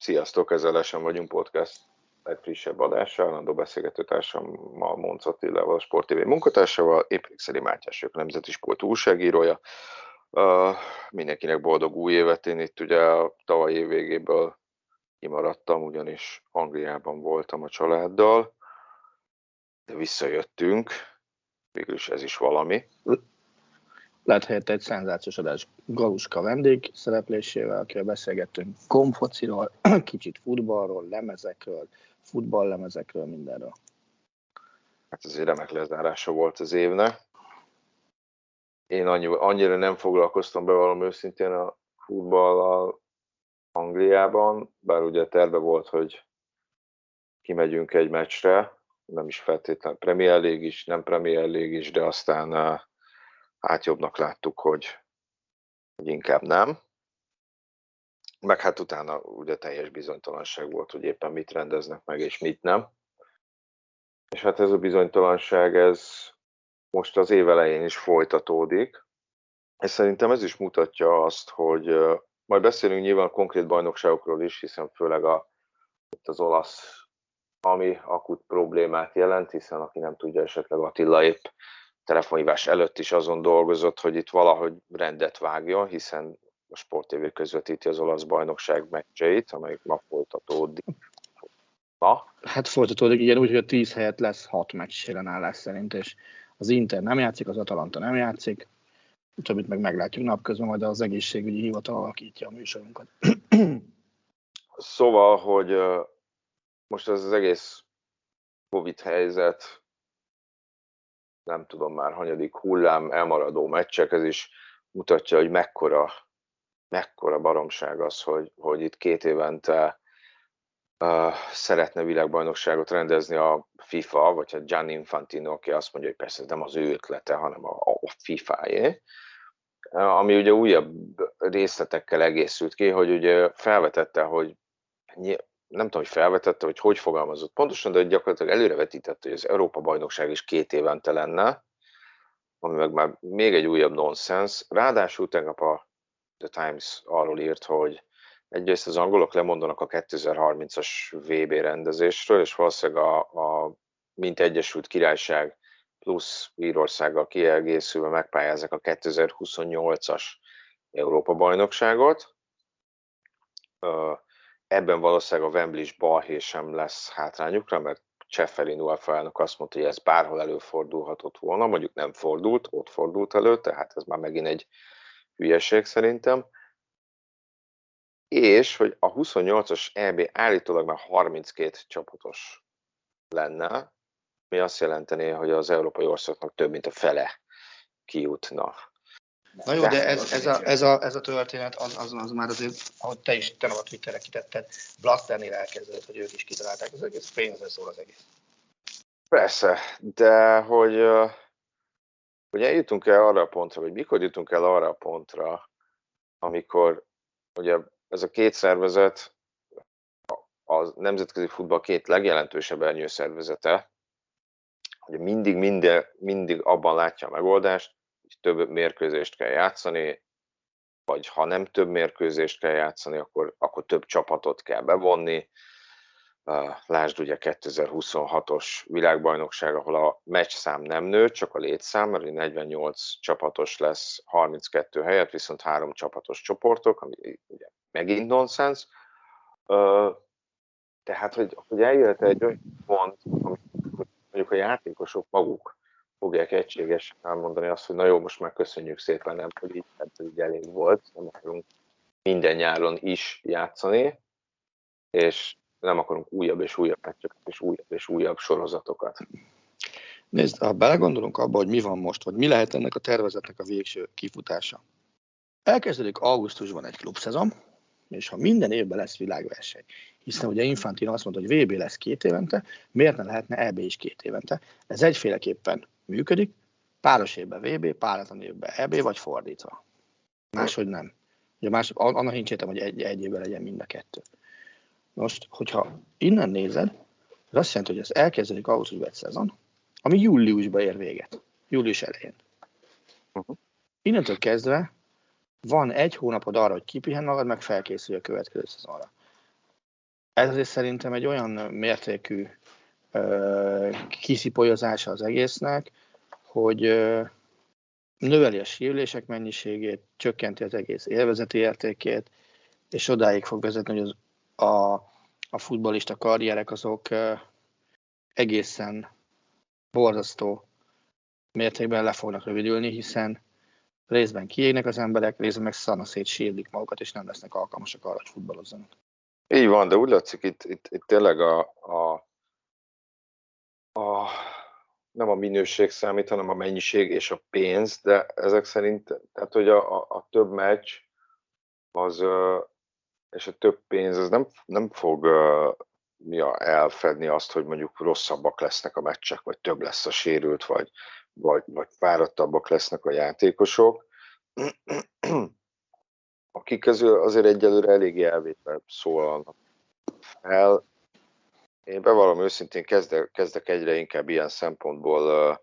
Sziasztok, ez a Lesen vagyunk podcast legfrissebb adása, állandó beszélgetőtársammal, Monc Attilával, a Sport TV munkatársával, én pedig Szeli Mátyás vagyok, Nemzeti Sport újságírója. Mindenkinek boldog új évet, én itt ugye a tavalyi év végéből kimaradtam, ugyanis Angliában voltam a családdal, de visszajöttünk, végül is ez is valami. Lett helyette egy szenzációs adás Galuska vendég szereplésével, akivel beszélgettünk komfociról, kicsit futballról, lemezekről, futballlemezekről, mindenről. Hát ez egy remek lezárása volt az évnek. Én annyira nem foglalkoztam, bevallom őszintén, a futballal Angliában, bár ugye terve volt, hogy kimegyünk egy meccsre, nem is feltétlenül Premier League is, nem Premier League is, de aztán jobbnak láttuk, hogy inkább nem. Meg hát utána ugye teljes bizonytalanság volt, hogy éppen mit rendeznek meg, és mit nem. És hát ez a bizonytalanság, ez most az év elején is folytatódik. És szerintem ez is mutatja azt, hogy majd beszélünk nyilván a konkrét bajnokságokról is, hiszen főleg az olasz, ami akut problémát jelent, hiszen aki nem tudja, esetleg Attila épp telefonhívás előtt is azon dolgozott, hogy itt valahogy rendet vágjon, hiszen a Sport TV közvetíti az olasz bajnokság meccseit, amelyik ma folytatódik. Hát folytatódik, igen, úgy, hogy a 10 helyett lesz 6 meccs ellenállás szerint, és az Inter nem játszik, az Atalanta nem játszik, többit meg meglátjuk napközben, majd az egészségügyi hivatal alakítja a műsorunkat. Szóval, hogy most ez az egész Covid helyzet, nem tudom már hanyadik hullám, elmaradó meccsek, ez is mutatja, hogy mekkora baromság az, hogy itt 2 évente szeretne világbajnokságot rendezni a FIFA, vagy a Gianni Infantino, aki azt mondja, hogy persze ez nem az ő ötlete, hanem a FIFA-jé. Ami ugye újabb részletekkel egészült ki, hogy ugye felvetette, hogy nem tudom, hogy felvetette, hogy fogalmazott pontosan, de gyakorlatilag előrevetítette, hogy az Európa-bajnokság is 2 évente lenne, ami meg már még egy újabb nonsens. Ráadásul tegnap a The Times arról írt, hogy egyrészt az angolok lemondanak a 2030-as VB rendezésről, és valószínűleg mint Egyesült Királyság plusz Írországgal kiegészülve megpályázzák a 2028-as Európa-bajnokságot. Ebben valószínűleg a Wembley-s balhé sem lesz hátrányukra, mert Cseferin UEFA elnök azt mondta, hogy ez bárhol előfordulhatott volna, mondjuk nem fordult, ott fordult elő, tehát ez már megint egy hülyeség szerintem. És hogy a 28-as EB állítólag már 32 csapatos lenne, ami azt jelentené, hogy az európai országoknak több mint a fele kijutna. Na jó, de ez a történet az már azért, ahogy te is a Twitterre kitetted, Blasternél elkezdődött, hogy ők is kitalálták, az egész pénzre szól az egész. Persze, de hogy eljutunk el arra a pontra, vagy mikor jutunk el arra a pontra, amikor ugye ez a 2 szervezet, a nemzetközi futball 2 legjelentősebb ernyőszervezete, hogy mindig abban látja a megoldást, hogy több mérkőzést kell játszani, vagy ha nem több mérkőzést kell játszani, akkor több csapatot kell bevonni. Lásd ugye 2026-os világbajnokság, ahol a meccsszám nem nő, csak a létszám, mert 48 csapatos lesz 32 helyett, viszont 3 csapatos csoportok, ami ugye megint nonsens. Tehát, hogy eljöhet egy olyan pont, amikor mondjuk a játékosok maguk fogják egységesen elmondani azt, hogy na jó, most már köszönjük szépen, nem, hogy így elég volt, nem akarunk minden nyáron is játszani, és nem akarunk újabb és újabb meccseket, és újabb sorozatokat. Nézd, ha belegondolunk abba, hogy mi van most, vagy mi lehet ennek a tervezetnek a végső kifutása. Elkezdődik augusztusban egy klubszezon, és ha minden évben lesz világverseny, hiszen ugye Infantino azt mondta, hogy VB lesz 2 évente, miért ne lehetne EB is 2 évente? Ez egyféleképpen működik, páros évben VB, páratlan évben EB, vagy fordítva. Máshogy nem. Ugye annak nincs értem, hogy egy évben legyen mind a 2. Most, hogyha innen nézed, az azt jelenti, hogy ez elkezdődik augusztusban egy szezon, ami júliusban ér véget. Július elején. Innentől kezdve van 1 hónapod arra, hogy kipihen magad, meg felkészülj a következő szezonra. Ez azért szerintem egy olyan mértékű kiszipolyozása az egésznek, hogy növeli a sérülések mennyiségét, csökkenti az egész élvezeti értékét, és odáig fog vezetni, hogy a futballista karrierek azok egészen borzasztó mértékben le fognak rövidülni, hiszen részben kiégnek az emberek, részben meg szanaszét sérlik magukat, és nem lesznek alkalmasak arra, hogy futballozzanak. Így van, de úgy látszik, itt tényleg nem a minőség számít, hanem a mennyiség és a pénz, de ezek szerint, tehát hogy a több meccs az, és a több pénz az nem fog elfedni azt, hogy mondjuk rosszabbak lesznek a meccsek, vagy több lesz a sérült, vagy fáradtabbak lesznek a játékosok, akik közül azért egyelőre eléggé elvétve szólalnak el. Én bevallom őszintén kezdek egyre inkább ilyen szempontból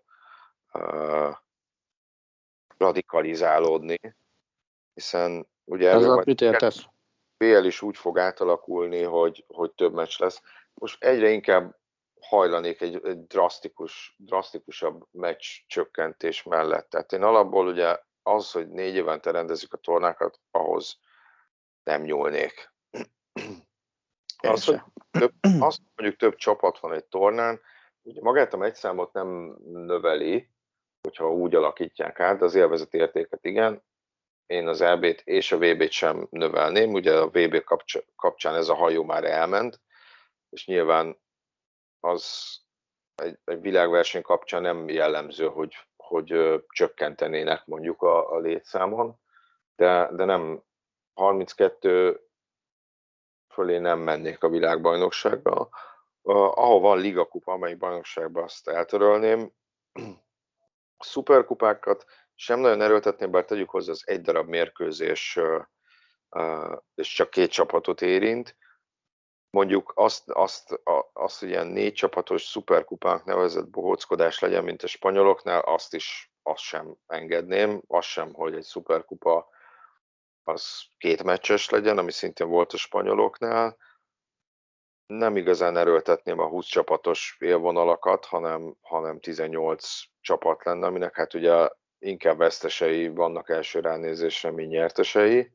radikalizálódni, hiszen ugye Ez alatt mit értesz? BL is úgy fog átalakulni, hogy több meccs lesz. Most egyre inkább hajlanék egy drasztikusabb meccs csökkentés mellett. Tehát én alapból ugye az, hogy 4 évente rendezik a tornákat, ahhoz nem nyúlnék. Az, hogy mondjuk több csapat van egy tornán, ugye magát a meccsszámot nem növeli, hogyha úgy alakítják át, de az élvezeti értéket igen. Én az EB-t és a VB-t sem növelném, ugye a VB kapcsán ez a hajó már elment, és nyilván az egy világverseny kapcsán nem jellemző, hogy csökkentenének mondjuk a létszámon, de nem 32 fölé nem mennék a világbajnokságba. Ahol van ligakupa, amelyik bajnokságban azt eltörölném. A szuperkupákat sem nagyon erőltetném, bár tegyük hozzá, az egy darab mérkőzés, és csak 2 csapatot érint. Mondjuk azt hogy ilyen 4 csapatos szuperkupának nevezett bohóckodás legyen, mint a spanyoloknál, azt sem engedném. Azt sem, hogy egy szuperkupa az 2 meccses legyen, ami szintén volt a spanyoloknál. Nem igazán erőltetném a 20 csapatos élvonalakat, hanem 18 csapat lenne, aminek hát ugye inkább vesztesei vannak első ránézésre, mint nyertesei.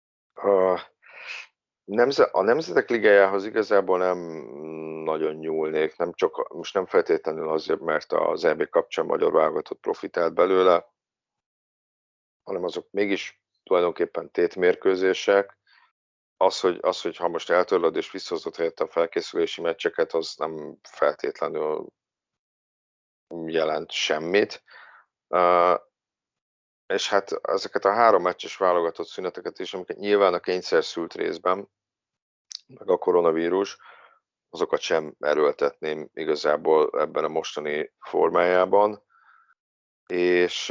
A Nemzetek Ligájához igazából nem nagyon nyúlnék, most nem feltétlenül azért, mert az EB kapcsán magyar válogatott profitált belőle, hanem azok mégis tulajdonképpen tétmérkőzések. Az, hogy ha most eltörlöd és visszahozod helyett a felkészülési meccseket, az nem feltétlenül jelent semmit. És hát ezeket a 3 meccses válogatott szüneteket is, amiket nyilván a kényszer szült részben, meg a koronavírus, azokat sem erőltetném igazából ebben a mostani formájában. És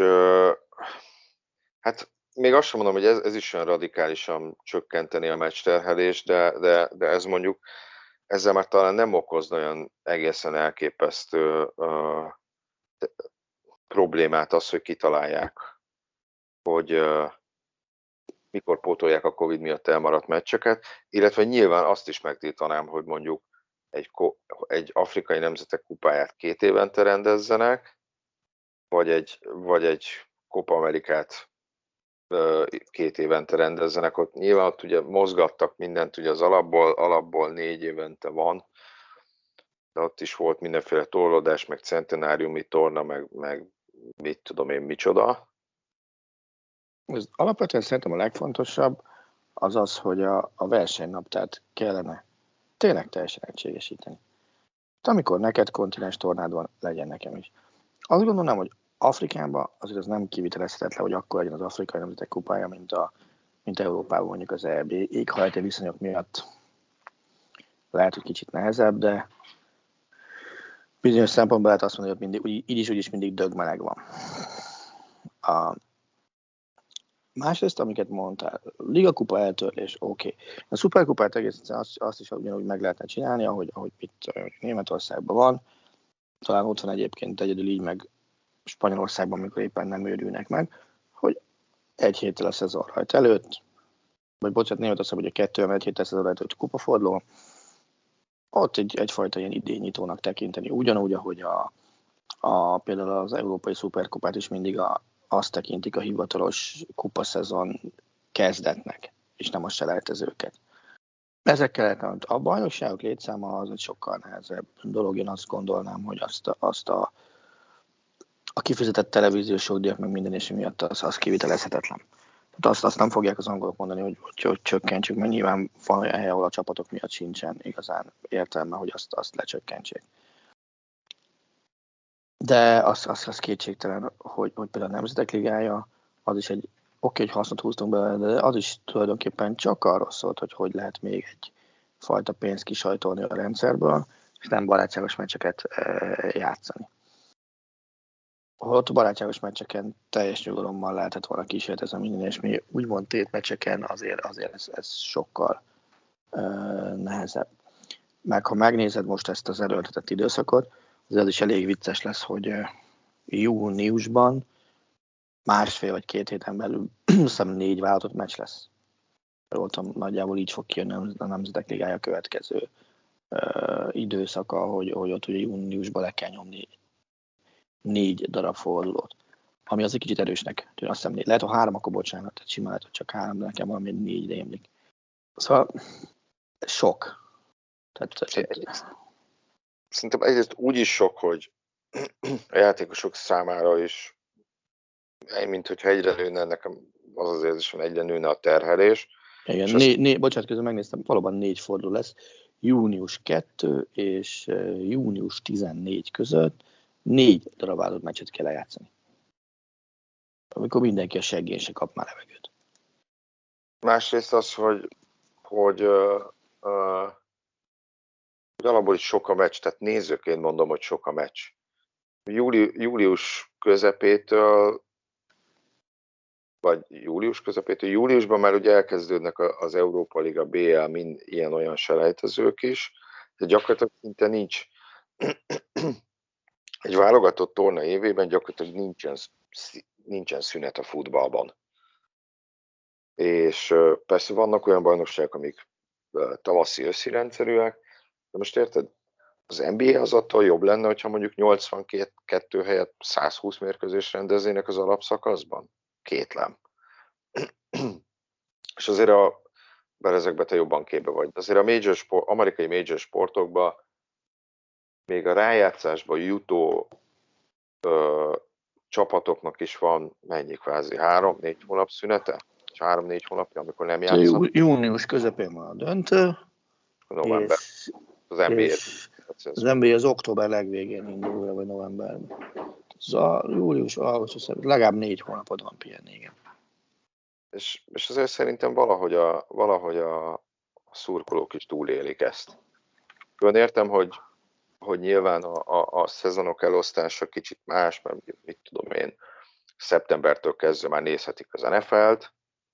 hát még azt sem mondom, hogy ez is olyan radikálisan csökkenteni a meccsterhelést, de ez mondjuk ezzel már talán nem okozna olyan egészen elképesztő problémát az, hogy kitalálják, hogy mikor pótolják a Covid miatt elmaradt meccseket, illetve nyilván azt is megtiltanám, hogy mondjuk egy afrikai nemzetek kupáját 2 évente rendezzenek, vagy egy Copa Amerikát 2 évente rendezzenek. Ott nyilván ott ugye mozgattak mindent, ugye az alapból 4 évente van, de ott is volt mindenféle torlódás, meg centenáriumi torna, meg mit tudom én micsoda. Ez alapvetően szerintem a legfontosabb az az, hogy a versenynaptárt kellene tényleg teljesen egységesíteni. Amikor neked kontinens tornád van, legyen nekem is. Azt gondolom, hogy Afrikában azért az nem kivitelezhetetlen, hogy akkor legyen az afrikai nemzetek kupája, mint Európában mondjuk az EB. Éghajlati viszonyok miatt lehet, hogy kicsit nehezebb, de bizonyos szempontból lehet azt mondani, hogy így is mindig dögmeleg van. Másrészt, amiket mondtál, ligakupa eltörlés, oké. A szuperkupát egészen azt is ugyanúgy meg lehetne csinálni, ahogy itt Németországban van. Talán ott van egyébként egyedül így meg Spanyolországban, amikor éppen nem őrülnek meg, hogy 1 héttel a szezon rajt előtt, vagy bocsánat, Németországban ugye 2 1 héttel a szezon rajt előtt kupaforduló, ott egyfajta ilyen idényítónak tekinteni. Ugyanúgy, ahogy például az Európai Szuperkupát is mindig azt tekintik a hivatalos kupaszezon kezdetnek, és nem a selejtezőket. Ezekkel a bajnokságok létszáma az egy sokkal nehezebb dolog. Én azt gondolnám, hogy azt a kifizetett televíziós jogdíjak meg minden és miatt az kivitelezhetetlen. Tehát azt nem fogják az angolok mondani, hogy csökkentsük, mert nyilván van olyan hely, ahol a csapatok miatt sincsen igazán értelme, hogy azt lecsökkentsék. De az kétségtelen, hogy például a Nemzetek Ligája, az is hogy hasznot húztunk belőle, de az is tulajdonképpen csak arról szólt, hogy lehet még egyfajta pénzt kisajtolni a rendszerből, és nem barátságos meccseket játszani. Holott a barátságos meccseken teljes nyugalommal lehetett volna kísérletezni minden, és mi úgymond tétmeccseken azért ez sokkal nehezebb. Meg ha megnézed most ezt az erőltetett időszakot, az is elég vicces lesz, hogy júniusban másfél vagy 2 héten belül hiszem 4 válogatott meccs lesz. Voltam, nagyjából így fog kijönni a Nemzetek Ligája következő időszaka, hogy ott ugye júniusban le kell nyomni 4 darab fordulót. Ami az egy kicsit erősnek tűn, azt hiszem, lehet, ha 3, akkor bocsánat, tehát simán lehet, hogy csak 3, de nekem valami 4 rémlik. Szóval sok. Szerintem egyrészt úgy is sok, hogy a játékosok számára is, mint hogyha egyre nőne, nekem az érzésem, egyre nőne a terhelés. Igen, bocsánat, közben megnéztem, valóban 4 forduló lesz. Június 2 és június 14 között 4 darab válogatott meccset kell lejátszani. Amikor mindenki a seggén se kap már levegőt. Másrészt az, hogy alapból is sok a meccs, tehát nézőként mondom, hogy sok a meccs. Július közepétől, júliusban már ugye elkezdődnek az Európa Liga, BL, ilyen-olyan selejtezők is, de gyakorlatilag szinte nincs egy válogatott torna évében gyakorlatilag nincsen szünet a futballban. És persze vannak olyan bajnokságok, amik tavaszi-őszi rendszerűek, de most érted, az NBA az attól jobb lenne, hogyha mondjuk 82 helyett 120 mérkőzést rendeznének az alapszakaszban? Kétlem. És azért bár ezekben te jobban képbe vagy, azért amerikai major sportokban még a rájátszásba jutó csapatoknak is van mennyi kvázi 3-4 hónap szünete? És 3-4 hónapja, amikor nem játszanak. Június közepén van a döntő. November. Az NBA. Az NBA az október legvégén indul, vagy novemberben. Július, augusztus, legalább 4 hónapod van pihenni, igen. És azért szerintem valahogy a szurkolók is túlélik ezt. Én értem, hogy nyilván a szezonok elosztása kicsit más, mert mit tudom én, szeptembertől kezdve már nézhetik az NFL-t,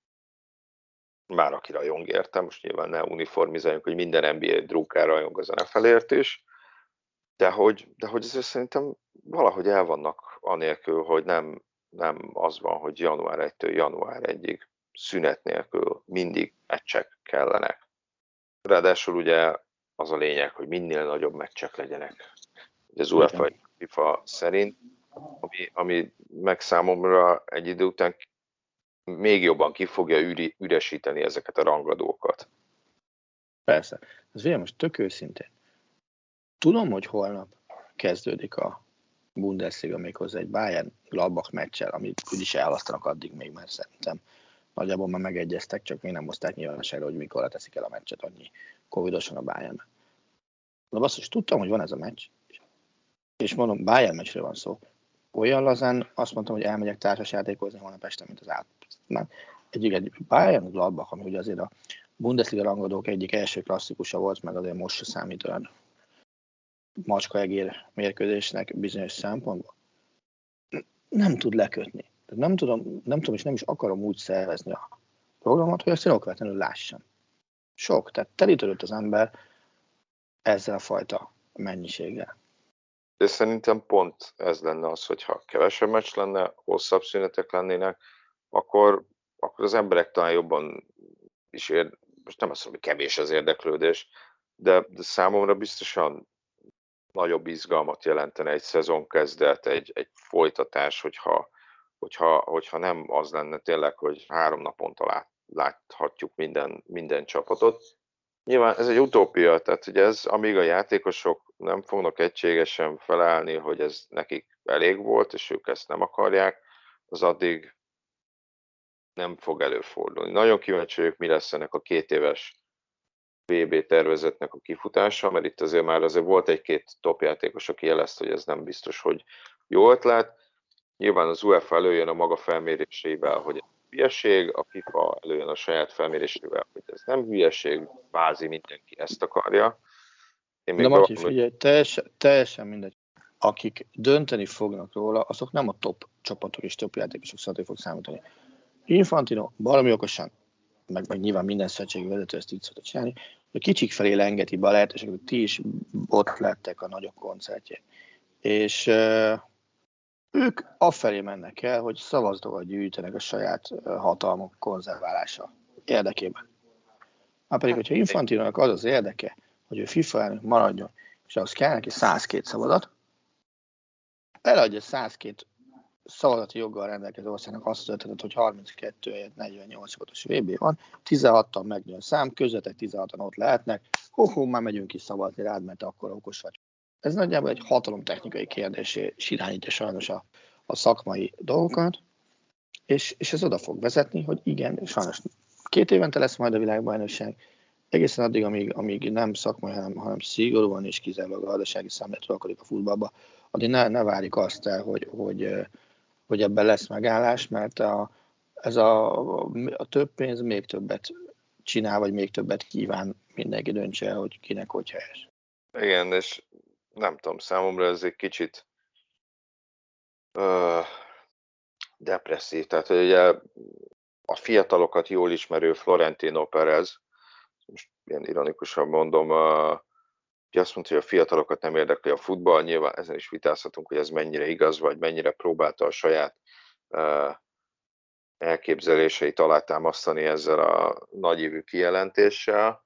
már aki rajong érte, most nyilván ne uniformizáljunk, hogy minden NBA drukár rajong az NFL-ért is, de hogy azért szerintem valahogy el vannak anélkül, hogy nem az van, hogy január 1-től január 1-ig szünet nélkül mindig meccsek kellenek. Ráadásul ugye az a lényeg, hogy minél nagyobb meccsek legyenek. Ugye az UEFA FIFA szerint, ami meg számomra egy idő után még jobban ki fogja üresíteni ezeket a rangadókat. Persze. Ez ugye most tök őszintén. Tudom, hogy holnap kezdődik a Bundesliga méghozzá egy Bayern-Gladbach meccsel, amit úgyis elhalasztanak addig még, mert szerintem nagyjából már megegyeztek, csak még nem hozták nyilvánosságra, hogy mikorra teszik el a meccset, annyi covidosan a Bayernben. De basszus, tudtam, hogy van ez a meccs, és mondom, Bayern meccsről van szó. Olyan lazán azt mondtam, hogy elmegyek társasjátékozni holnap este, mint az át. Egy Bayern-Gladbach, ami ugye azért a Bundesliga rangadók egyik első klasszikusa volt, meg azért most se számít olyan macskaegér mérkőzésnek bizonyos szempontból. Nem tud lekötni. Nem tudom, és nem is akarom úgy szervezni a programot, hogy azt én okvetlenül lássam. Sok, tehát telítődött az ember ezzel a fajta mennyiséggel. De szerintem pont ez lenne az, hogyha kevesebb meccs lenne, hosszabb szünetek lennének, akkor az emberek talán jobban is most nem azt mondom, hogy kevés az érdeklődés, de számomra biztosan nagyobb izgalmat jelentene egy szezonkezdet, egy folytatás, hogyha nem az lenne tényleg, hogy 3 naponta láthatjuk minden csapatot. Nyilván ez egy utópia, tehát ugye ez, amíg a játékosok nem fognak egységesen felállni, hogy ez nekik elég volt, és ők ezt nem akarják, az addig nem fog előfordulni. Nagyon kíváncsi vagyok, mi lesz ennek a 2 éves VB tervezetnek a kifutása, mert itt azért volt egy-két topjátékos, aki jelezte, hogy ez nem biztos, hogy jó ötlet. Nyilván az UEFA előjön a maga felmérésével, hogy ez hülyeség, a FIFA előjön a saját felmérésével, hogy ez nem hülyeség, bázi mindenki ezt akarja. De Matyi, figyelj, teljesen mindegy. Akik dönteni fognak róla, azok nem a top csapatok és top játékosok szóval fog számítani. Infantino valami okosan, meg nyilván minden szövetségi vezető ezt így szokta csinálni, hogy kicsik felé lengeti be a lehetőséget, ti is ott lettek a nagyobb koncertjén. És ők afelé mennek el, hogy szavazatokat gyűjtenek a saját hatalmuk konzerválása érdekében. Már pedig, hogyha Infantinónak az az érdeke, hogy ő FIFA elnök maradjon, és ahhoz kell neki 102 szavazat, eladja 102 szavazati joggal rendelkező országnak azt az ötletet, hogy 32 helyett 48 csapatos VB van, 16-tan megnő a szám, közvetek 16-an ott lehetnek, már megyünk ki szavazni rád, mert akkor okos vagy. Ez nagyjából egy hatalomtechnikai kérdésé irányítja sajnos a szakmai dolgokat, és ez oda fog vezetni, hogy igen, sajnos 2 évente lesz majd a világbajnokság, egészen addig, amíg nem szakmai, hanem szigorúan és kizárólag a gazdasági szemléletről akarik a futballba, addig ne várjuk azt el, hogy ebben lesz megállás, mert ez a több pénz még többet csinál, vagy még többet kíván, mindenki döntse el, hogy kinek hogy helyes. Igen, és nem tudom, számomra ez egy kicsit depresszív. Tehát, hogy ugye a fiatalokat jól ismerő Florentino Perez, most ilyen ironikusan mondom, hogy azt mondta, hogy a fiatalokat nem érdekli a futball, nyilván ezen is vitázhatunk, hogy ez mennyire igaz, vagy mennyire próbálta a saját elképzeléseit alátámasztani ezzel a nagyívű kijelentéssel,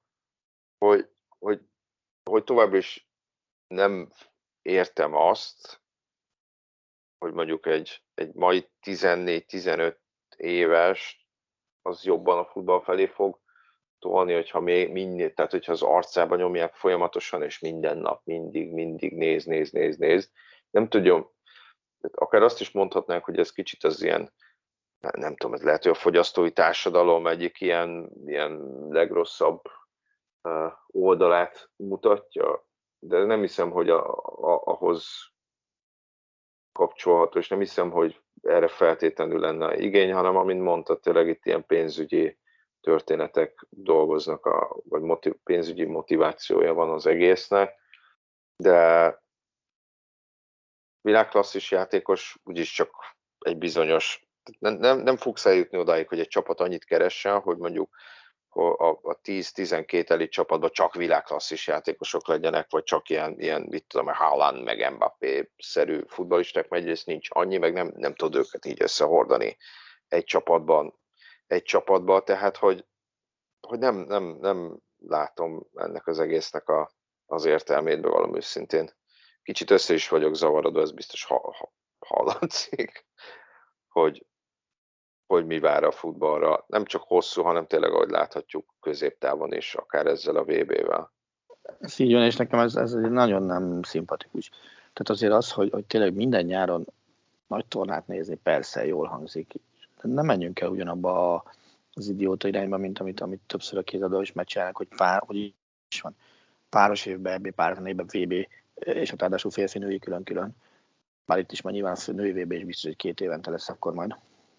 hogy továbbra is nem értem azt, hogy mondjuk egy mai 14-15 éves az jobban a futball felé fog tolni, hogyha tehát hogyha az arcába nyomják folyamatosan, és minden nap mindig néz. Nem tudom, akár azt is mondhatnánk, hogy ez kicsit az ilyen, nem tudom, ez lehet, hogy a fogyasztói társadalom egyik ilyen legrosszabb oldalát mutatja, de nem hiszem, hogy ahhoz kapcsolható, és nem hiszem, hogy erre feltétlenül lenne igény, hanem amint mondtad, tényleg itt ilyen pénzügyi történetek dolgoznak, vagy pénzügyi motivációja van az egésznek, de világklasszis játékos úgyis csak egy bizonyos, nem fogsz eljutni odáig, hogy egy csapat annyit keressen, hogy mondjuk a 10-12 elit csapatban csak világklasszis játékosok legyenek, vagy csak ilyen mit tudom, Haaland meg Mbappé-szerű futballisták, mert egyrészt nincs annyi, meg nem tud őket így összehordani egy csapatban, tehát hogy nem látom ennek az egésznek az értelmét, bevallom őszintén. Kicsit össze is vagyok zavarodva, ez biztos hallatszik, hogy mi vár a futballra. Nem csak hosszú, hanem tényleg, ahogy láthatjuk, középtávon is, akár ezzel a VB-vel. Ez így van, és nekem ez nagyon nem szimpatikus. Tehát azért az, hogy tényleg minden nyáron nagy tornát nézni, persze jól hangzik. De nem menjünk el ugyanabba az idióta irányba, mint amit többször a kézadó is megcsinálnak, hogy is van. Páros évben EB, páros évben VB, és a ráadásul férfi női külön-külön. Bár itt is már nyilván a női VB is biztos, hogy 2 évente lesz akkor majd.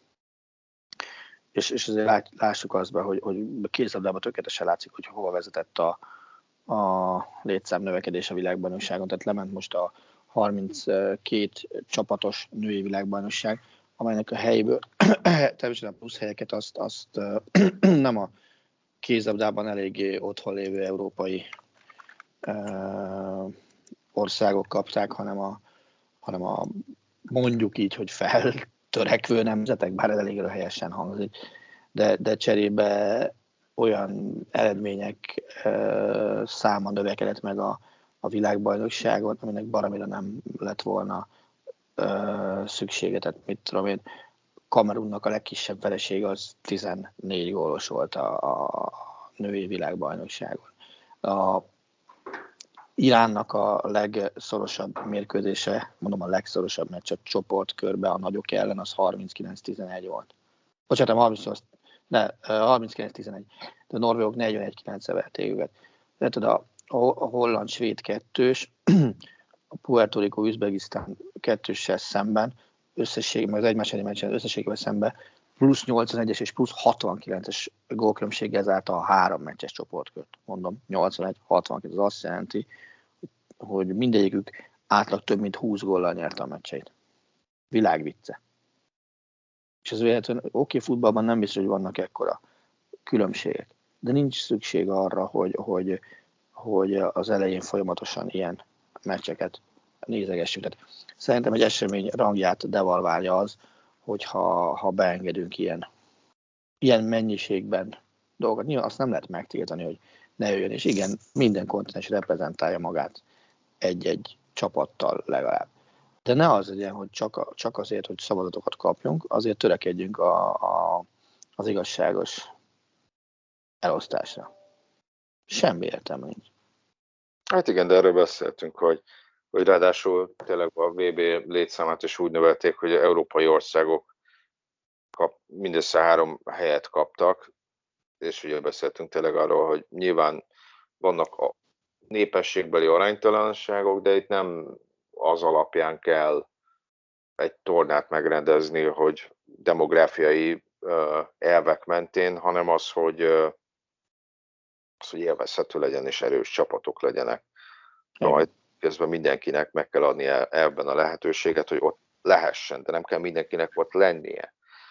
És azért lássuk azt be, hogy a kézlabdában tökéletesen látszik, hogy hova vezetett a létszám növekedés a világbajnokságon. Tehát lement most a 32 csapatos női világbajnokság, amelynek a helyből természetesen a plusz helyeket azt nem a kézlabdában eléggé otthon lévő európai országok kapták, hanem a mondjuk így, hogy feltörekvő nemzetek, bár ez elég helyesen hangzik, de cserébe olyan eredmények száma növekedett meg a világbajnokságon, aminek baromira nem lett volna szüksége. Tehát mit tudom én, Kamerunnak a legkisebb veresége az 14 gólos volt a női világbajnokságon. A Iránnak a legszorosabb mérkőzése, mondom a legszorosabb meccs a csoportkörbe a nagyok ellen, az 39-11 volt. Bocsánat, 39-11. De a norvégok 41-9-re verték őket. Tehát a holland-svéd kettős, a Puerto Rico-Üzbegisztán kettőssel szemben, összességében, az egymás elleni meccsen összességében szemben plusz 81-es és plusz 69-es gólkülönbséggel zárta a 3 meccses csoportkört. Mondom, 81-69, az azt jelenti, hogy mindegyikük átlag több mint 20 góllal nyerte a meccseit. Világvicce. És ez véletlenül, futballban nem biztos, hogy vannak ekkora különbségek, de nincs szükség arra, hogy az elején folyamatosan ilyen meccseket nézegessük. Tehát szerintem egy esemény rangját devalválja az, hogyha beengedünk ilyen mennyiségben dolgokat. Nyilván azt nem lehet megtiltani, hogy ne jöjjön, és igen, minden kontinens reprezentálja magát egy-egy csapattal legalább. De ne az legyen, hogy csak azért, hogy szabadatokat kapjunk, azért törekedjünk az igazságos elosztásra. Semmi értelme nincs. Hát igen, de erről beszéltünk, hogy ráadásul tényleg a VB létszámát is úgy növelték, hogy az európai országok mindössze 3 helyet kaptak, és ugye beszéltünk tényleg arról, hogy nyilván vannak a népességbeli aránytalanságok, de itt nem az alapján kell egy tornát megrendezni, hogy demográfiai elvek mentén, hanem az, hogy élvezhető legyen és erős csapatok legyenek. Majd közben mindenkinek meg kell adni ebben a lehetőséget, hogy ott lehessen, de nem kell mindenkinek ott lennie.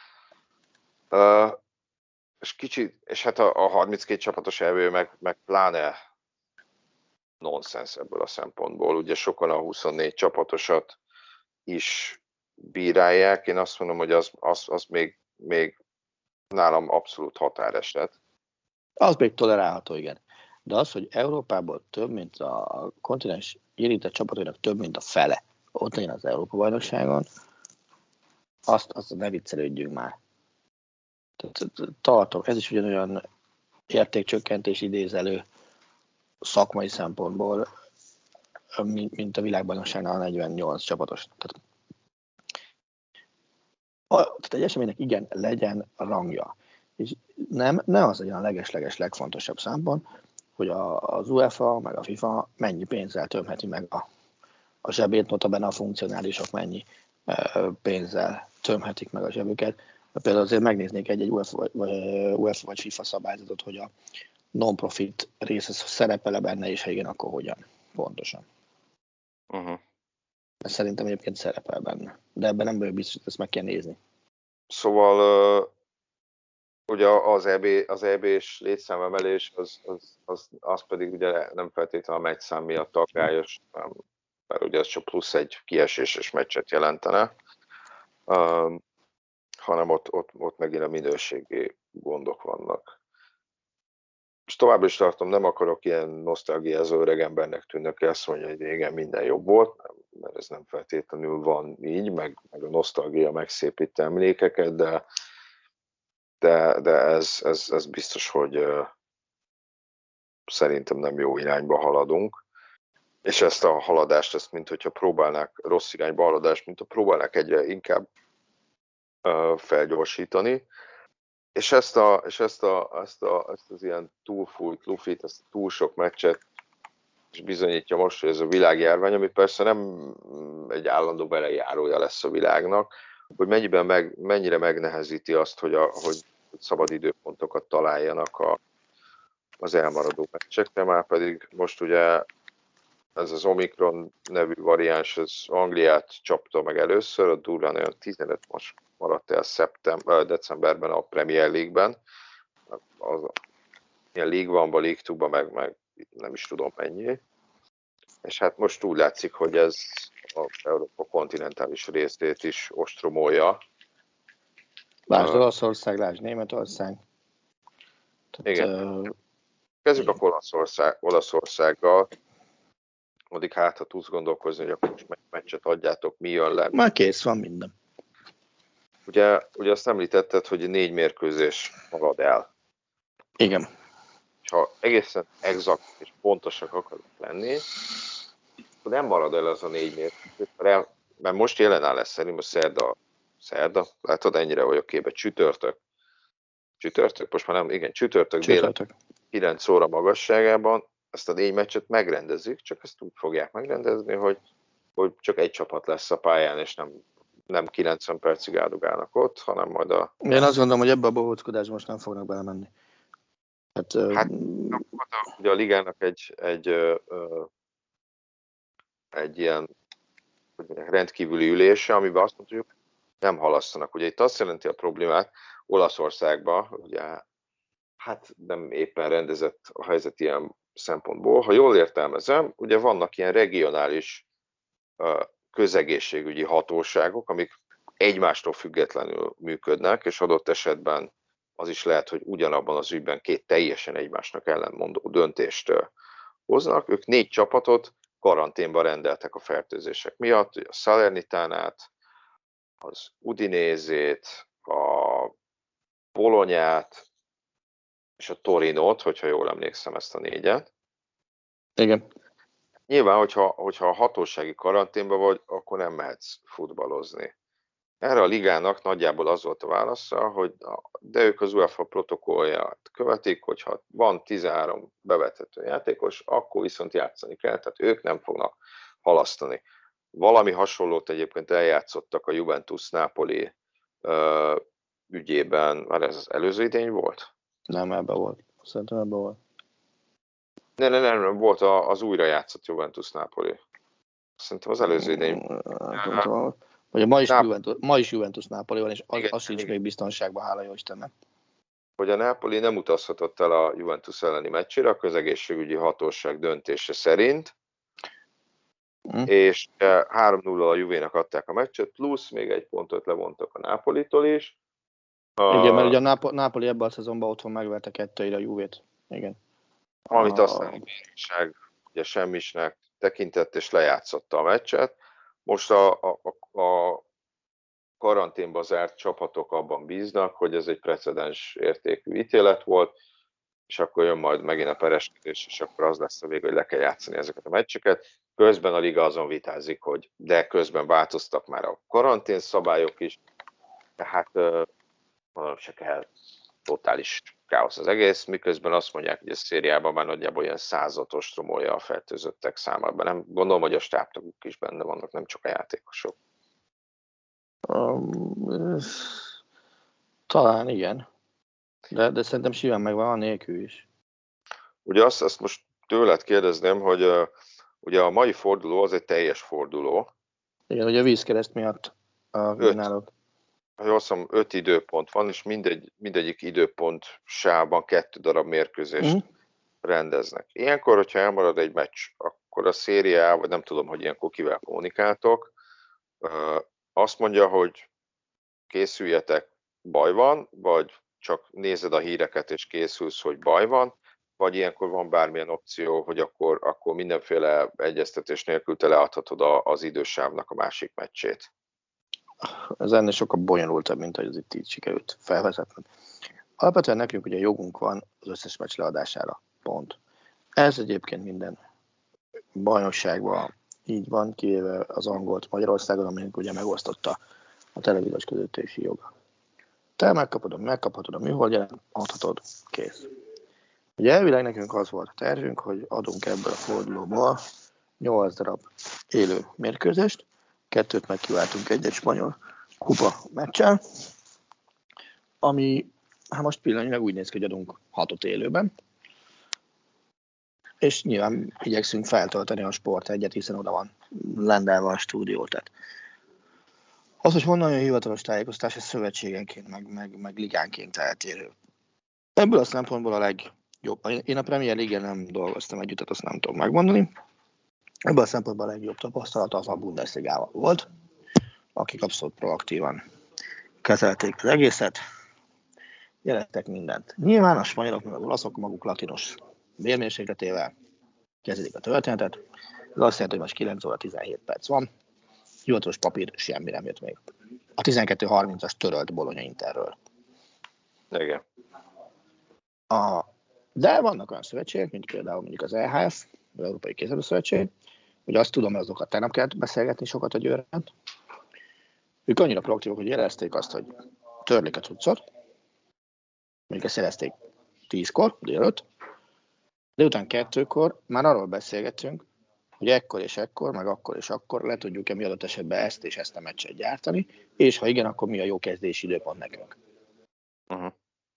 És hát a 32 csapatos EB meg pláne nonsens ebből a szempontból. Ugye sokan a 24 csapatosat is bírálják. Én azt mondom, hogy az még nálam abszolút határeset. Az még tolerálható, igen. De az, hogy Európából több, mint a kontinens érintett csapatainak több, mint a fele ott legyen az Európa-bajnokságon, azt ne viccelődjünk már. Tartok, ez is ugyanolyan értékcsökkentés idézelő szakmai szempontból, mint a világbajnokságnál a 48 csapatos. Tehát egy eseménynek igen, legyen rangja. És ne az legyen a leges legfontosabb szempont, hogy az UEFA meg a FIFA mennyi pénzzel tömheti meg a zsebét, notabene a funkcionálisok mennyi pénzzel tömhetik meg a zsebüket. Például azért megnéznék egy UEFA vagy FIFA szabályzatot, hogy a non-profit része szerepel-e benne, és ha igen, akkor hogyan pontosan. Ez szerintem egyébként szerepel benne, de ebben nem vagyok biztos, hogy ezt meg kell nézni. Szóval ugye az EB-s létszámemelés, az pedig ugye nem feltétlenül a meccszám miatt aggályos, mert ugye ez csak plusz egy kieséses meccset jelentene, hanem ott megint a minőségi gondok vannak. És továbbra is tartom, nem akarok ilyen nosztalgiázó öregembernek tűnni, aki azt mondja, hogy igen, minden jobb volt, mert ez nem feltétlenül van így, meg a nosztalgia megszépít emlékeket, de ez biztos, hogy szerintem nem jó irányba haladunk. És ezt a haladást, mint hogyha próbálnák, rossz irányba haladást, mint hogyha próbálnák egyre inkább felgyorsítani. És ezt az ilyen túlfújt lufit, ezt a túl sok meccset és bizonyítja most, hogy ez a világjárvány, ami persze nem egy állandó belejárója lesz a világnak, hogy mennyire megnehezíti azt, hogy szabad időpontokat találjanak az elmaradó meccsekre, már pedig most ugye ez az Omikron nevű variáns, ez Angliát csapta meg először, a durván olyan 15 most maradt el decemberben a Premier League-ben, ilyen League One-ba, League Two-ba meg nem is tudom mennyi. És hát most úgy látszik, hogy ez az Európa kontinentális részét is ostromolja. Lásd Olaszország, lásd Németország. Igen. Kezdjük akkor Olaszországgal. Addig ha tudsz gondolkozni, hogy akkor most meccset adjátok, mi jön le. Már kész van minden. Ugye azt említetted, hogy 4 mérkőzés marad el. Igen. Ha egészen exakt és pontosak akarunk lenni, akkor nem marad el az a 4 mérkőzés, mert most jelen áll lesz szerintem a szerda, látod, ennyire vagyok képbe, csütörtök, most már nem, igen, csütörtök. Délen 9 óra magasságában ezt a 4 meccset megrendezik, csak ezt úgy fogják megrendezni, hogy csak egy csapat lesz a pályán, és nem 90 percig áldogálnak ott, hanem majd Én azt gondolom, hogy ebbe a bohóckodásba most nem fognak belemenni. Hát ugye a ligának egy ilyen rendkívüli ülése, amiben azt mondjuk, nem halasztanak. Ugye itt azt jelenti a problémát Olaszországban, ugye hát nem éppen rendezett a helyzet ilyen szempontból. Ha jól értelmezem, ugye vannak ilyen regionális közegészségügyi hatóságok, amik egymástól függetlenül működnek, és adott esetben az is lehet, hogy ugyanabban az ügyben 2 teljesen egymásnak ellentmondó döntést hoznak. Ők 4 csapatot karanténba rendeltek a fertőzések miatt, a Salernitánát, az Udinését, a Bolonyát és a Torinót, hogyha jól emlékszem, ezt a 4-et. Igen. Nyilván, hogyha a hatósági karanténban vagy, akkor nem mehetsz futballozni. Erre a ligának nagyjából az volt a válasza, hogy de ők az UEFA protokollját követik, hogyha van 13 bevethető játékos, akkor viszont játszani kell, tehát ők nem fognak halasztani. Valami hasonlót egyébként eljátszottak a Juventus-Napoli ügyében, már ez az előző idény volt? Nem, ebben volt. Szerintem ebben volt. Nem, volt az újra játszott Juventus-Napoli. Szerintem az előző idény. Vagy ma is Juventus Napoli van, és az sincs még biztonságban, hála jó Istennek. Hogy a Napoli nem utazhatott el a Juventus elleni meccsére a közegészségügyi hatóság döntése szerint, és 3-0 a Juvénak adták a meccset, plusz még 1 pontot levontak a Napolitól is. Igen, mert ugye a Napoli ebben a szezonban otthon megverte 2-1 a Juvét. Igen. Amit aztán a bíróság ugye semmisnek tekintett, és lejátszotta a meccset. Most a karanténba zárt csapatok abban bíznak, hogy ez egy precedens értékű ítélet volt, és akkor jön majd megint a pereskedés, és akkor az lesz a vég, hogy le kell játszani ezeket a meccseket. Közben a liga azon vitázik, hogy de közben változtak már a karantén szabályok is, tehát se kell, totális káosz az egész, miközben azt mondják, hogy a szériában már nagyjából ilyen 100-at ostromolja a fertőzöttek számában. Nem gondolom, hogy a stábtagok is benne vannak, nem csak a játékosok. Talán igen, de szerintem simán megvan a nélkül is. Ugye azt most tőled kérdezném, hogy ugye a mai forduló az egy teljes forduló. Igen, ugye a vízkereszt miatt náluk. Jól mondom, 5 időpont van, és mindegyik időpont sávban 2 darab mérkőzést rendeznek. Ilyenkor, hogyha elmarad egy meccs, akkor a szériá, vagy nem tudom, hogy ilyenkor kivel kommunikáltok, azt mondja, hogy készüljetek, baj van, vagy csak nézed a híreket és készülsz, hogy baj van, vagy ilyenkor van bármilyen opció, hogy akkor mindenféle egyeztetés nélkül te leadhatod az idősávnak a másik meccsét. Ez ennél sokkal bonyolultabb, mint hogy ez itt így sikerült felvezetni. Alapvetően nekünk ugye jogunk van az összes meccs leadására, pont. Ez egyébként minden bajnokságban így van, kivéve az angolt Magyarországon, aminek ugye megosztotta a televíziós közvetítési joga. Te megkaphatod a műholdját, adhatod, kész. Ugye elvileg nekünk az volt a tervünk, hogy adunk ebből a fordulóból 8 darab élő mérkőzést, 2 megkiváltunk egy spanyol kupa meccsel, ami most pillanatnyilag úgy néz ki, hogy adunk 6 élőben, és nyilván igyekszünk feltölteni a Sport 1-et, hiszen oda van rendelve a stúdió. Tehát az, hogy honnan jön hivatalos tájékoztatás, ez szövetségenként, meg ligánként eltérő. Ebből a szempontból a legjobb. Én a Premier League-en nem dolgoztam együtt, tehát azt nem tudom megmondani. Ebből a szempontból a legjobb tapasztalata az a Bundesligával volt, akik abszolút proaktívan kezelték az egészet. jeleztek mindent. Nyilván a spanyolok meg az olaszok maguk latinos bérmérsékletével kezdik a történetet. Ez azt jelenti, hogy most 9 óra 17 perc van. Hivatalos papír semmi nem jött még. A 12:30-as törölt Bologna Interről. Igen. De vannak olyan szövetségek, mint például mondjuk az EHF, az Európai Kézilabda Szövetség, hogy azt tudom, hogy azokat tegnap kellett beszélgetni sokat a Győrrel. Ők annyira proaktívok, hogy jelezték azt, hogy törlik a cuccot, mondjuk ezt jelezték 10-kor, délőtt, délután 2-kor már arról beszélgetünk, hogy ekkor és ekkor, meg akkor és akkor le tudjuk-e mi adott esetben ezt és ezt a meccset gyártani, és ha igen, akkor mi a jó kezdési időpont nekünk. Uh-huh.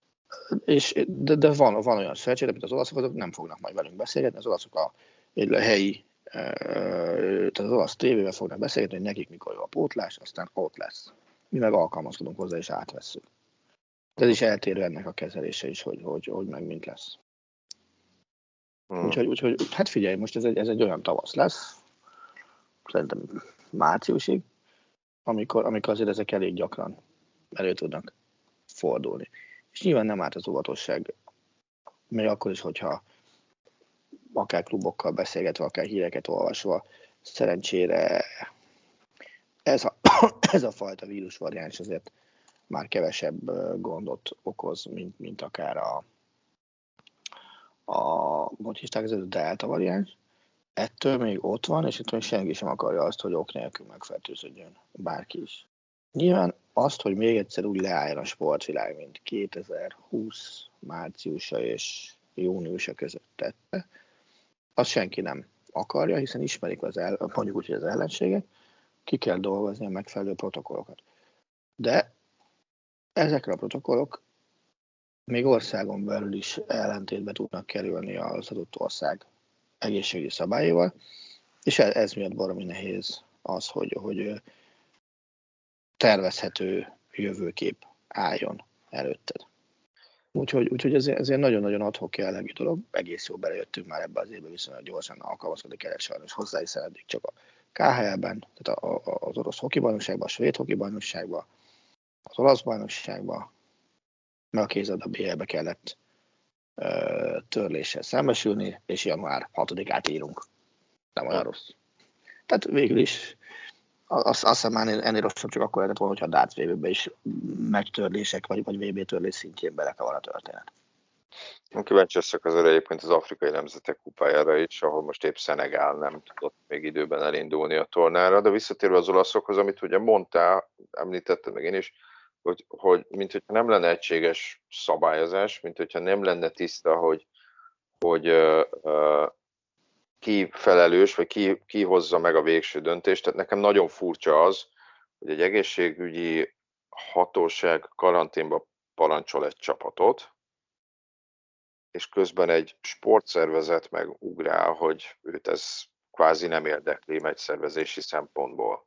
De van olyan szövetség, mint az olaszok, azok nem fognak majd velünk beszélgetni, az olaszok a helyi, tehát az olasz tévével fognak beszélgetni, hogy nekik mikor jó a pótlás, aztán ott lesz. Mi meg alkalmazkodunk hozzá és átvesszük. De ez is eltérő ennek a kezelése is, hogy meg mint lesz. Úgyhogy hát figyelj, most ez egy olyan tavasz lesz, szerintem márciusig, amikor azért ezek elég gyakran elő tudnak fordulni. És nyilván nem árt az óvatosság, még akkor is, hogyha akár klubokkal beszélgetve, akár híreket olvasva, szerencsére ez a fajta vírusvariáns azért már kevesebb gondot okoz, mint akár hogy hívták, ez a delta variáns. Ettől még ott van, és itt még senki sem akarja azt, hogy ok nélkül megfertőződjön bárki is. Nyilván azt, hogy még egyszer úgy leálljon a sportvilág, mint 2020 márciusa és júniusa között tette, azt senki nem akarja, hiszen ismerik mondjuk úgy, hogy az ellenséget, ki kell dolgozni a megfelelő protokollokat. De ezekre a protokollok még országon belül is ellentétbe tudnak kerülni az adott ország egészségügyi szabályaival, és ez miatt baromi nehéz az, hogy tervezhető jövőkép álljon előtted. Úgyhogy ezért nagyon-nagyon ad-hoc jellegű dolog. Egész jól belejöttünk már ebbe az évbe, viszonylag gyorsan alkalmazkodni kellett sajnos hozzá, hiszen eddig csak a KHL-ben, tehát az orosz hokibajnokságban, a svéd hokibajnokságban, az olasz bajnokságban, meg a kézilabda BL-be kellett törléssel szembesülni, és január 6-át írunk. Nem olyan rossz. Tehát végül is azt hiszem már ennél rosszabb csak akkor lehetett volna, hogyha a darts VB-be is megtörlések, vagy VB törlés szintjén belekavar a történet. Kíváncsi leszek azért egyébként az Afrikai Nemzetek Kupájára is, ahol most épp Szenegál nem tudott még időben elindulni a tornára, de visszatérve az olaszokhoz, amit ugye mondtál, említettem meg én is, hogy mint hogyha nem lenne egységes szabályozás, mint hogyha nem lenne tiszta, hogy ki felelős, vagy ki hozza meg a végső döntést. Tehát nekem nagyon furcsa az, hogy egy egészségügyi hatóság karanténba parancsol egy csapatot, és közben egy sportszervezet meg ugrál, hogy őt ez kvázi nem érdekli meccsszervezési szempontból.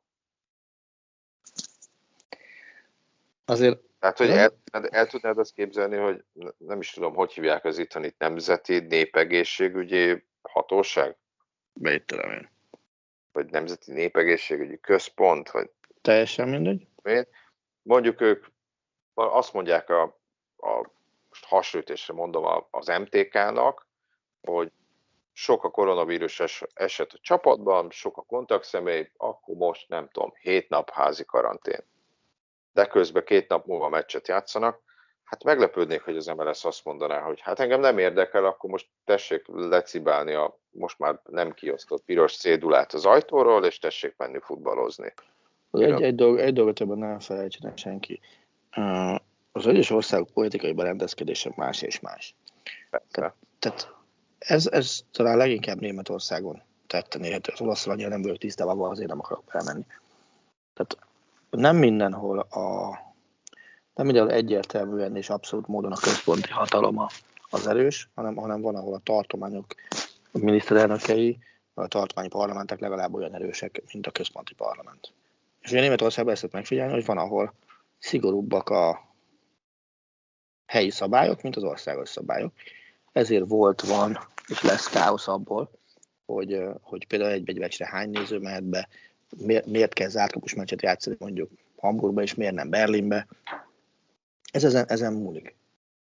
Azért... Tehát, hogy el tudnád azt képzelni, hogy nem is tudom, hogy hívják az itteni nemzeti népegészségügyi hatóság? Mit tudom én. Vagy nemzeti népegészségügyi központ? Vagy... Teljesen mindegy. Mondjuk ők azt mondják most hasonlítésre mondom az MTK-nak, hogy sok a koronavírus eset a csapatban, sok a kontaktszemély, akkor most nem tudom, 7 nap házi karantén. De közben 2 nap múlva meccset játszanak. Hát meglepődnék, hogy az MLS azt mondaná, hogy hát engem nem érdekel, akkor most tessék lecibálni a most már nem kiosztott piros cédulát az ajtóról, és tessék menni futballozni. Egy dolgot ebben nem felejtsen senki. Az egyes országok politikai berendezkedése más és más. Tehát ez talán leginkább Németországon tetten érhető. Az olaszra annyira nem vagyok tisztában, azért nem akarok belemenni. Tehát nem mindenhol egyértelműen és abszolút módon a központi hatalom az erős, hanem van, ahol a tartományok, a miniszterelnökei, a tartományi parlamentek legalább olyan erősek, mint a központi parlament. És ugye Németországban ezt megfigyelni, hogy van, ahol szigorúbbak a helyi szabályok, mint az országos szabályok. Ezért van, és lesz káosz abból, hogy például egy meccsre hány néző mehet be, miért kell zártkapus meccset játszani mondjuk Hamburgba, és miért nem Berlinbe. Ez ezen múlik.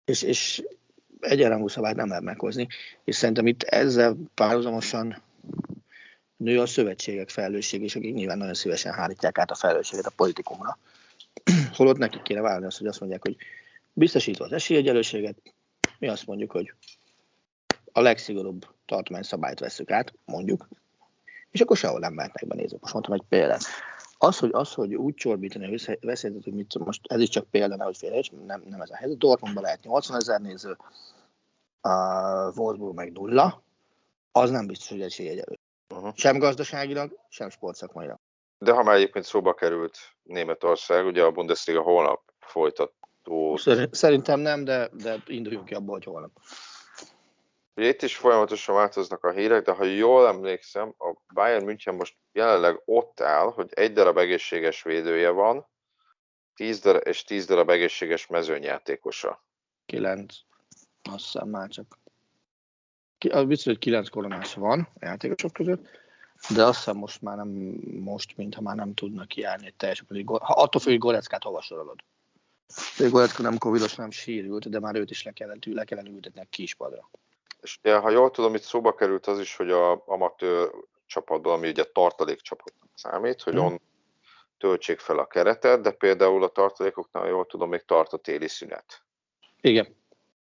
és egyenrangú szabályt nem lehet meghozni, és szerintem itt ezzel párhuzamosan nő a szövetségek felelősség, és akik nyilván nagyon szívesen hárítják át a felelősséget a politikumra. Holott nekik kéne válni azt, hogy azt mondják, hogy biztosítva az esélyegyenlőséget, mi azt mondjuk, hogy a legszigorúbb tartományszabályt vesszük át, mondjuk, és akkor sehol nem mehetnek benézni. Most mondtam egy példát. Az, hogy úgy csorbítani a veszélyt, hogy most ez is csak példa, nehogy félreérts, nem ez a helyzet. Dortmundban lehet 80 000 néző, a Wolfsburg meg 0, az nem biztos, hogy esélyegyenlő. Sem gazdaságilag, sem sportszakmailag. De ha már egyébként szóba került Németország, ugye a Bundesliga holnap folytató. Szerintem nem, de induljunk ki abból, hogy holnap. Ugye itt is folyamatosan változnak a hírek, de ha jól emlékszem, a Bayern München most jelenleg ott áll, hogy 1 darab egészséges védője van, 10 darab egészséges mezőnyjátékosa. 9. Azt hiszem már csak. Biztos, hogy 9 koronás van a játékosok között, de azt hiszem mintha már nem tudnak kiállni egy teljes. Attól függ, hogy Goreckát hova sorolod. Gorecka nem covidos, nem sérült, de már őt is le kellene ültetni a kispadra. És ugye, ha jól tudom, itt szóba került az is, hogy a amatőr csapatban, ami ugye tartalékcsapatnak számít, hogy on töltsék fel a keretet, de például a tartalékoknál, jól tudom, még tart a téli szünet. Igen.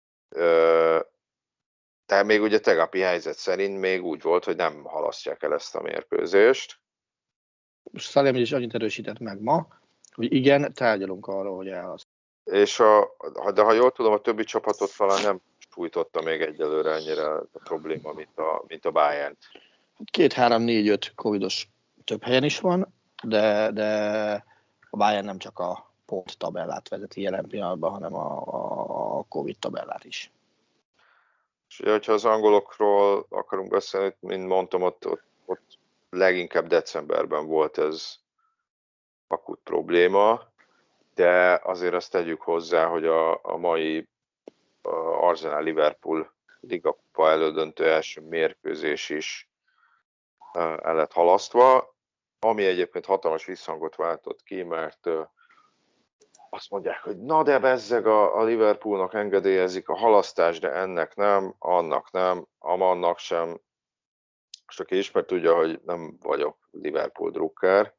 Tehát még ugye tegnapi helyzet szerint még úgy volt, hogy nem halasztják el ezt a mérkőzést. Szalem is annyit erősített meg ma, hogy igen, tárgyalunk arról, hogy elhalaszt. De ha jól tudom, a többi csapatot talán nem sújtotta még egyelőre ennyire a probléma, mint a Bayern. 2-3-4-5 covidos több helyen is van, de a Bayern nem csak a pont tabellát vezeti jelen pillanatban, hanem a Covid tabellát is. És ugye, hogyha az angolokról akarunk beszélni, mint mondtam, ott leginkább decemberben volt ez akut probléma, de azért azt tegyük hozzá, hogy a mai Arsenal-Liverpool ligakupa elődöntő első mérkőzés is el lett halasztva, ami egyébként hatalmas visszhangot váltott ki, mert azt mondják, hogy na de bezzeg a Liverpoolnak engedélyezik a halasztást, de ennek nem, annak nem, amannak sem. Most aki ismer tudja, hogy nem vagyok Liverpool drukker,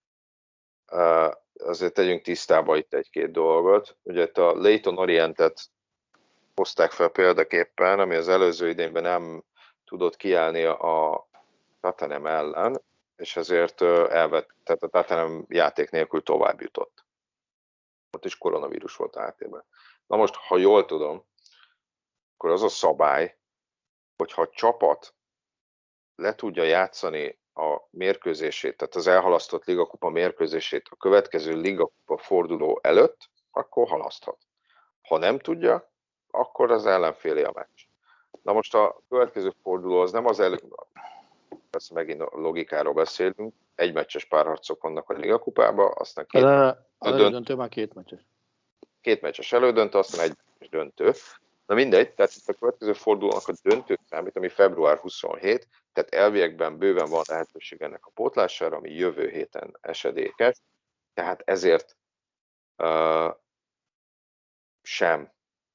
azért tegyünk tisztába itt egy-két dolgot. Ugye itt a Leyton Orientet hozták fel példaképpen, ami az előző idényben nem tudott kiállni a Tottenham ellen, és ezért tehát a Tottenham játék nélkül tovább jutott. Ott is koronavírus volt a háttérben. Na most, ha jól tudom, akkor az a szabály, hogyha a csapat le tudja játszani a mérkőzését, tehát az elhalasztott ligakupa mérkőzését a következő ligakupa forduló előtt, akkor halaszthat. Ha nem tudja, akkor az ellenfélé a meccs. Na most a következő forduló az nem az ezt megint a logikáról beszélünk, egy meccses párharcok vannak a ligakupában, aztán elődöntő már 2 meccses. 2 meccses elődöntő, aztán egy meccses döntő. Na mindegy, tehát itt a következő fordulónak a döntő számít, ami február 27, tehát elviekben bőven van lehetőség ennek a pótlására, ami jövő héten esedékes, tehát ezért sem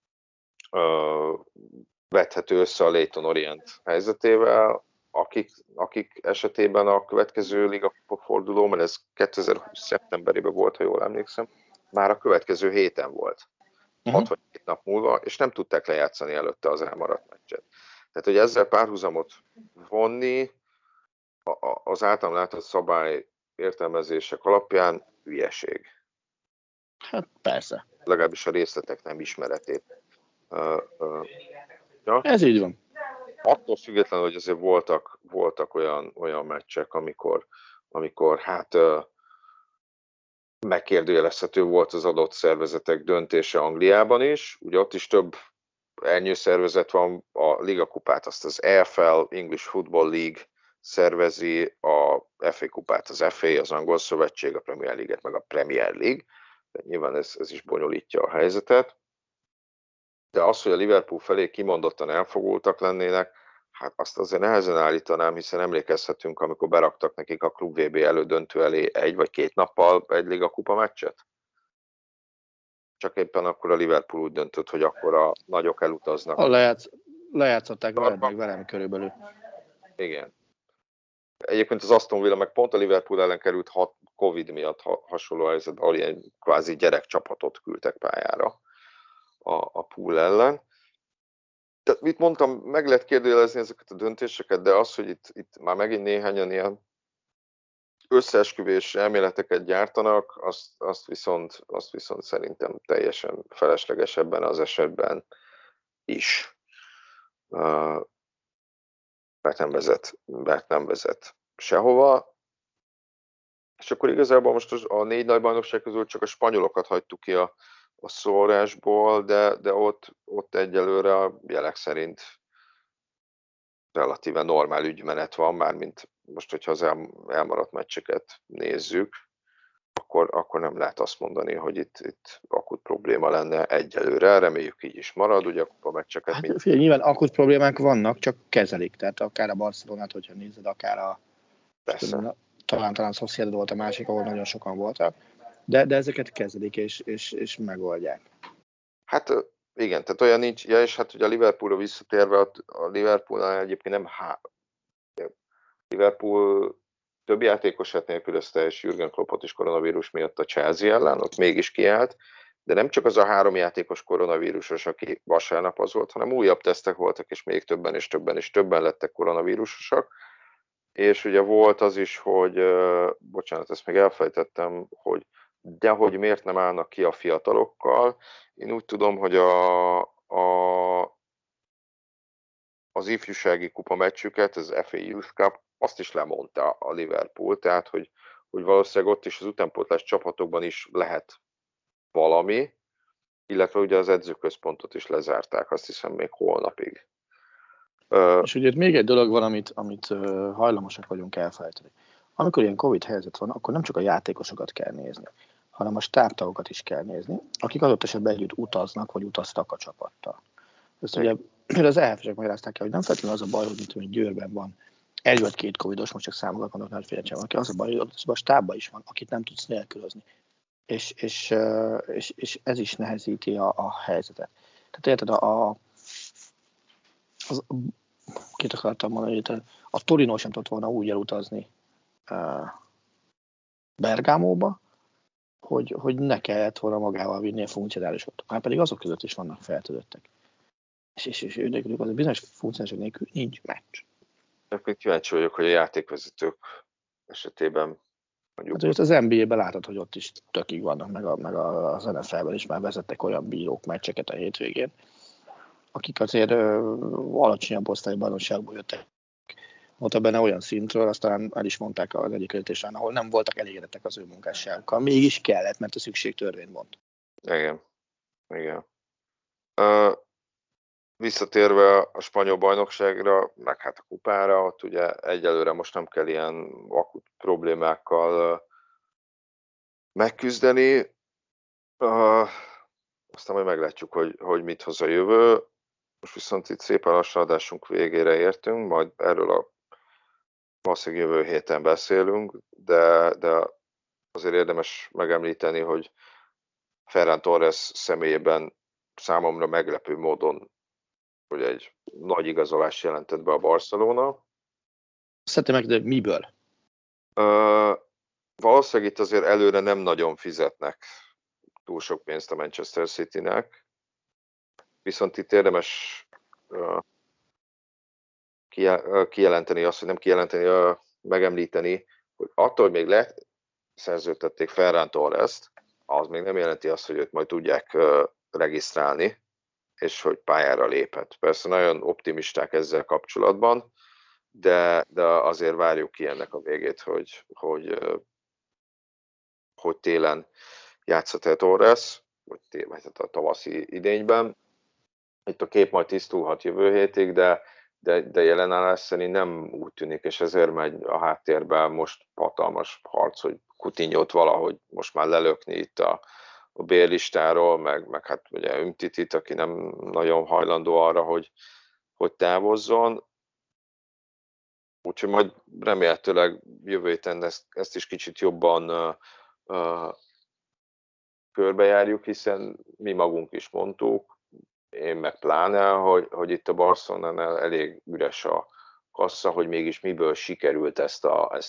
vethető össze a Leyton Orient helyzetével, akik esetében a következő ligakupa forduló, mert ez 2020. szeptemberében volt, ha jól emlékszem, már a következő héten volt. 62 nap múlva, és nem tudták lejátszani előtte az elmaradt meccset. Tehát, hogy ezzel párhuzamot vonni az általam látott szabály értelmezések alapján hülyeség. Hát persze. Legalábbis a részletek nem ismeretét. Ja? Ez így van. Attól függetlenül, hogy azért voltak olyan meccsek, amikor hát megkérdőjelezhető volt az adott szervezetek döntése Angliában is. Ugye ott is több ernyőszervezet van, a ligakupát azt az EFL, English Football League szervezi, a FA kupát az FA, az Angol Szövetség, a Premier League-et meg a Premier League. De nyilván ez is bonyolítja a helyzetet. De az, hogy a Liverpool felé kimondottan elfogultak lennének, hát azt azért nehezen állítanám, hiszen emlékezhetünk, amikor beraktak nekik a Klub VB elődöntő elé 1 vagy 2 nappal egy ligakupa meccset. csak éppen akkor a Liverpool úgy döntött, hogy akkor a nagyok elutaznak. Lejátszották veled meg velem körülbelül. Igen. Egyébként az Aston Villa meg pont a Liverpool ellen került Covid miatt hasonló helyzetben, ahol ilyen kvázi gyerekcsapatot küldtek pályára a Pool ellen. Tehát mit mondtam, meg lehet kérdőjelezni ezeket a döntéseket, de az, hogy itt már megint néhányan ilyen összeesküvés elméleteket gyártanak, azt viszont szerintem teljesen felesleges ebben az esetben is. Mert nem vezet sehova. És akkor igazából most a 4 nagy bajnokság közül csak a spanyolokat hagytuk ki a szórásból, de ott egyelőre a jelek szerint relatíve normál ügymenet van, mármint most, hogyha az elmaradt meccseket nézzük, akkor nem lehet azt mondani, hogy itt akut probléma lenne egyelőre, reméljük így is marad, ugye a meccseket... Hát figyelj, nyilván akut problémák vannak, csak kezelik, tehát akár a Barcelonát, hogyha nézed, akár a... Persze. Talán a Sociedad volt a másik, ahol nagyon sokan voltak, de ezeket kezelik és megoldják. Hát igen, tehát olyan nincs, ja, és hát ugye a Liverpoolra visszatérve, a Liverpoolnál egyébként nem Liverpool több játékosát nélkülözte, és Jürgen Kloppot is koronavírus miatt a Chelsea ellen, ott mégis kiállt, de nem csak az a 3 játékos koronavírusos, aki vasárnap az volt, hanem újabb tesztek voltak, és még többen lettek koronavírusosak. És ugye volt az is, hogy, bocsánat, ezt még elfejtettem, hogy miért nem állnak ki a fiatalokkal. Én úgy tudom, hogy az ifjúsági kupa meccsüket, az FA Youth Cup, azt is lemondta a Liverpool, tehát hogy valószínűleg ott is az utánpótlás csapatokban is lehet valami, illetve ugye az edzőközpontot is lezárták, azt hiszem még holnapig. És ugye még egy dolog van, amit hajlamosak vagyunk elfelejteni. Amikor ilyen Covid helyzet van, akkor nem csak a játékosokat kell nézni, hanem a stábtagokat is kell nézni, akik adott esetben együtt utaznak, vagy utaztak a csapattal. Ezt ugye az EHF-esek magyarázták el, hogy nem feltétlenül az a baj, hogy Győrben van 1 vagy 2 covidos, most csak számokat mondok, nagy félrecsem, aki az a baj, hogy a stábban is van, akit nem tudsz nélkülözni. És ez is nehezíti a helyzetet. Tehát érted, kit akartam mondani, hogy a Torino sem tudott volna úgy elutazni Bergámóba, hogy ne kellett volna magával vinni a funkcionálisot. Már pedig azok között is vannak feltölöttek. És őnekülük az a bizonyos funkcionálisok nélkül nincs meccs. Akkor kíváncsi vagyok, hogy a játékvezetők esetében mondjuk... Hát az NBA-ben látod, hogy ott is tökig vannak, meg az NFL-ben is már vezettek olyan bírók meccseket a hétvégén, akik azért alacsonyabb osztálybajnokságból jöttek. Ott benne olyan szintről, aztán el is mondták az egyik kérdésen, ahol nem voltak elégedettek az ő munkásságukkal. Mégis kellett, mert a szükség törvény mond. Igen. Visszatérve a spanyol bajnokságra, meg hát a kupára, ott ugye egyelőre most nem kell ilyen akut problémákkal megküzdeni. Aztán majd meglátjuk, hogy mit hoz a jövő. Most viszont itt szépen lassan adásunk végére értünk, majd erről a valószínűleg jövő héten beszélünk, de azért érdemes megemlíteni, hogy Ferran Torres személyében számomra meglepő módon, hogy egy nagy igazolás jelentett be a Barcelona. Szerintem meg, de miből? Valószínűleg itt azért előre nem nagyon fizetnek túl sok pénzt a Manchester City-nek, viszont itt érdemes kijelenteni azt, hogy nem kijelenteni, megemlíteni, hogy attól, hogy még leszerződtették Ferran Torrest, az még nem jelenti azt, hogy őt majd tudják regisztrálni, és hogy pályára léphet. Persze nagyon optimisták ezzel kapcsolatban, de azért várjuk ki ennek a végét, hogy télen játszhat-e Torres, vagy a tavaszi idényben. Itt a kép majd tisztulhat jövő hétig, de jelen állás szerint nem úgy tűnik, és ezért megy a háttérben most hatalmas harc, hogy Coutinhót valahogy most már lelökni itt a bérlistáról, meg hát ugye Umtitit, aki nem nagyon hajlandó arra, hogy távozzon. Úgyhogy majd remélhetőleg jövő héten ezt is kicsit jobban körbejárjuk, hiszen mi magunk is mondtuk, én meg pláne, hogy itt a Barcelonánál elég üres a kassa, hogy mégis miből sikerült ezt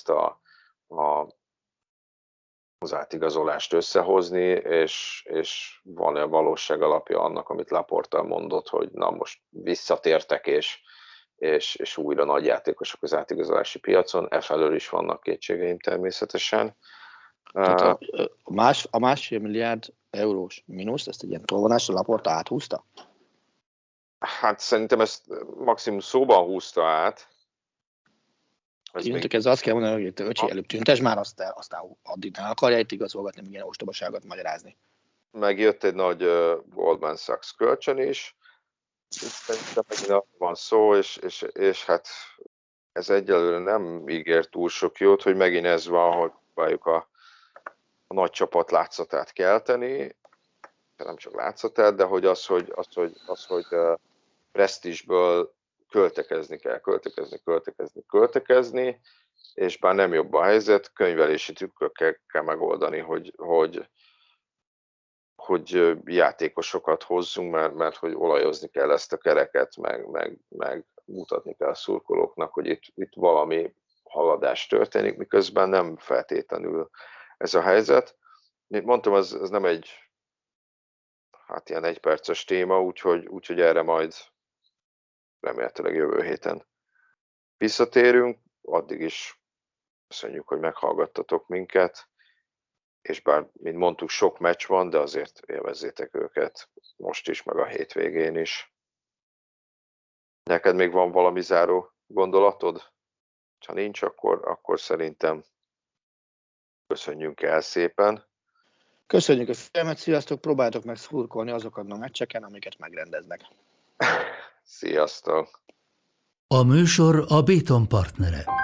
az átigazolást összehozni, és van-e valóság alapja annak, amit Laporta mondott, hogy na most visszatértek, és újra nagy játékosok az átigazolási piacon, efelől is vannak kétségeim természetesen. Tehát a 1,5 milliárd eurós mínusz, ezt egy ilyen tolvonásra Laporta áthúzta? Hát szerintem ezt maximum szóban húzta át. Ez azt kell mondani, hogy te öcsi, előbb tüntes már, aztán addig ne akarja itt igazolgatni, még ilyen ostobaságot magyarázni. Megjött egy nagy Goldman Sachs kölcsön is, szerintem megint van szó, és hát ez egyelőre nem ígér túl sok jót, hogy megint ez van, hogy próbáljuk a nagy csapat látszatát kelteni, nem csak látszatát, de hogy hogy presztízsből költekezni kell, költekezni, és bár nem jobb a helyzet, könyvelési trükkökkel kell megoldani, hogy játékosokat hozzunk, mert hogy olajozni kell ezt a kereket, meg mutatni kell a szurkolóknak, hogy itt valami haladás történik, miközben nem feltétlenül ez a helyzet. Mint mondtam, ez nem egy ilyen egyperces téma, úgyhogy erre majd remélhetőleg jövő héten visszatérünk. Addig is köszönjük, hogy meghallgattatok minket, és bár, mint mondtuk, sok meccs van, de azért élvezzétek őket most is, meg a hétvégén is. Neked még van valami záró gondolatod? Ha nincs, akkor szerintem köszönjünk el szépen. Köszönjük a figyelmet, sziasztok, próbáljátok meg szurkolni azokon a meccseken, amiket megrendeznek. Sziasztok! A műsor a Béton partnere.